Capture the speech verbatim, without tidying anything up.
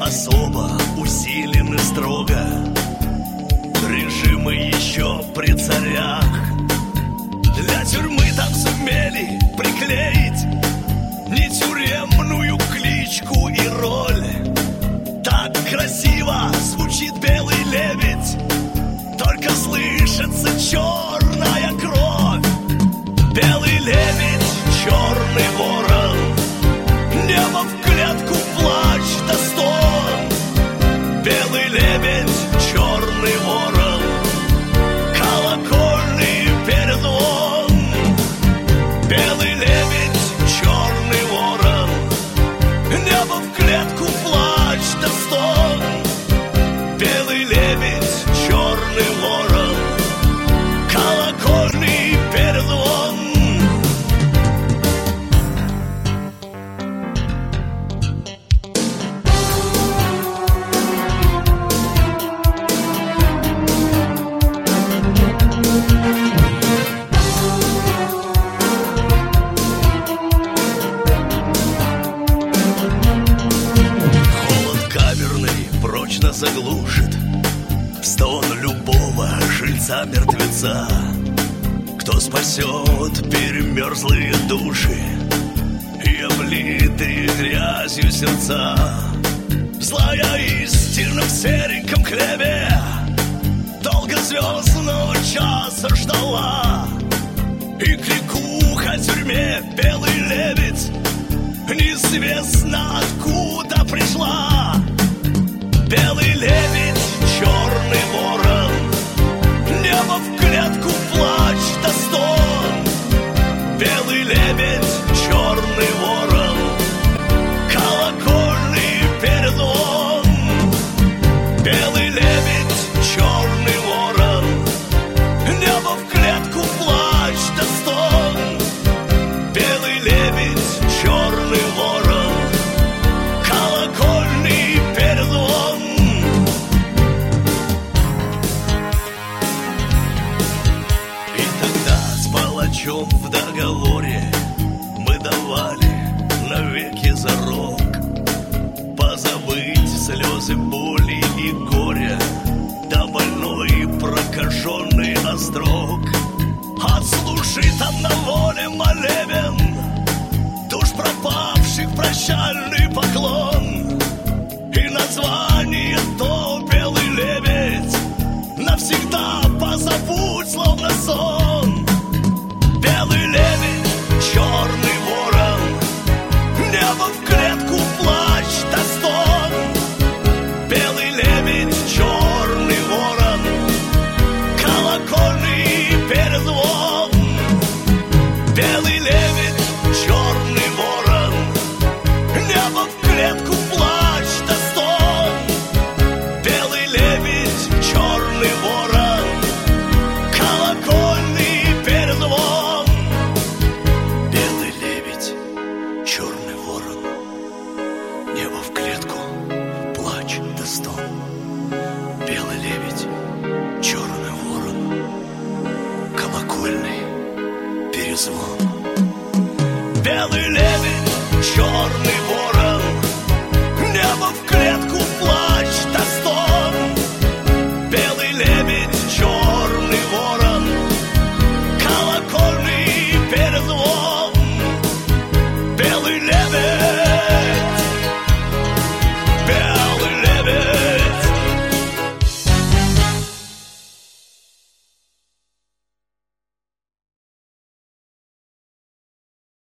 особо усилены строго. Режимы еще при царях. Для тюрьмы там сумели приклеить не тюремную кличку и роль. Так красиво звучит белый лебедь, только слышится черная кровь. Белый лебедь, черный ворон, небо в клетку, плач да стон. Белый лебедь, черный ворон, колокольный перезвон. Белый лебедь, черный ворон, небо в клетку, плач да стон. Белый лебедь, черный ворон, колокольный перезвон. Прочно заглушит стон любого жильца-мертвеца. Кто спасет перемерзлые души и облитые грязью сердца? Злая истина в сереньком хлебе долго звездного часа ждала. И кликуха тюрьме белый лебедь неизвестно откуда пришла. Белый лебедь, черный ворон, небо в клетку, плач да стон. Белый лебедь, черный ворон, колокольный перезвон. Белый лебедь, черный ворон, небо в клетку, плач да стон. Белый лебедь, черный ворон, колокольный перезвон. В договоре мы давали навеки зарок позабыть слезы боли и горя, да больной прокаженный острог. Отслушай там на воле молебен душ пропавших прощальный поклон. И название то белый лебедь навсегда позабудь, словно сон. Белый лебедь, черный ворон, небо в клетку, плач да стон. Белый лебедь, черный ворон, колокольный перезвон. Белый лебедь, черный ворон, небо в клетку, плач да стон. Белый лебедь, черный ворон, колокольный перезвон. Черный ворон, небо в клетку, плач да стон. Белый лебедь, черный ворон, колокольный перезвон.